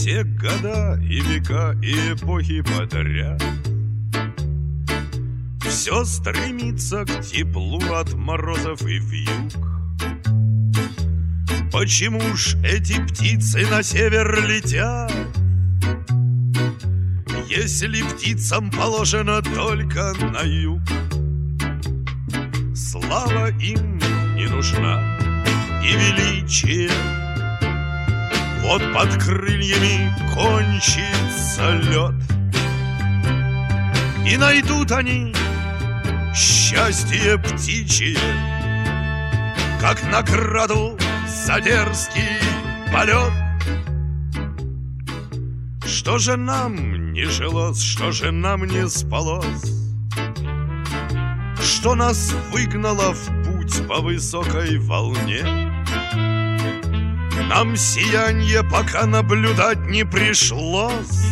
все года и века и эпохи подряд. Все стремится к теплу от морозов и вьюг. Почему ж эти птицы на север летят, если птицам положено только на юг? Слава им не нужна и величие, вот под крыльями кончится лед, и найдут они счастье птичье, как награду за дерзкий полет. Что же нам не жилось, что же нам не спалось, что нас выгнало в путь по высокой волне? Нам сиянье пока наблюдать не пришлось.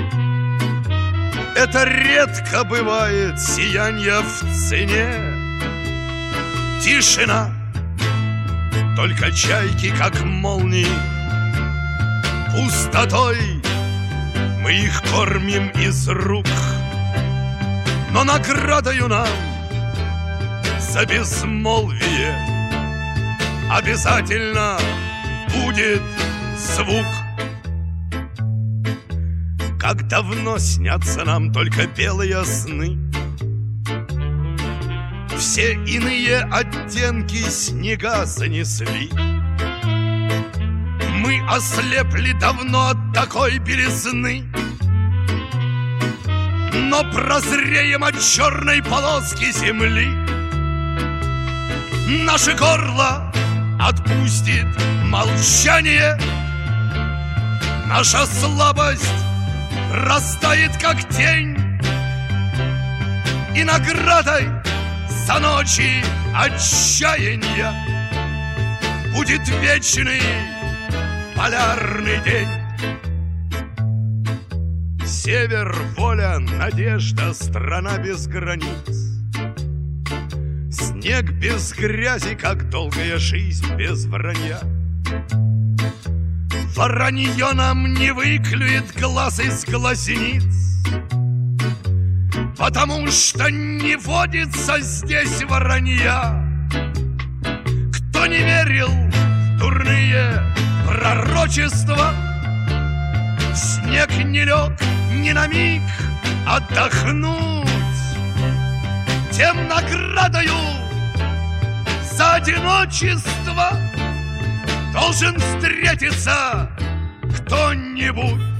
Это редко бывает сиянье в цене. Тишина, только чайки, как молнии. Пустотой мы их кормим из рук, но наградою нам за безмолвие обязательно будет звук. Как давно снятся нам только белые сны, все иные оттенки снега занесли. Мы ослепли давно от такой белизны, но прозреем от черной полоски земли. Наше горло отпустит молчание, наша слабость растает, как тень, и наградой за ночи отчаяния будет вечный полярный день. Север, воля, надежда, страна без границ. Снег без грязи, как долгая жизнь без вранья. Воронье нам не выклюет глаз из глазниц, потому что не водится здесь воронья. Кто не верил в дурные пророчества, в снег не лег ни на миг отдохнуть, тем наградою за одиночество должен встретиться кто-нибудь.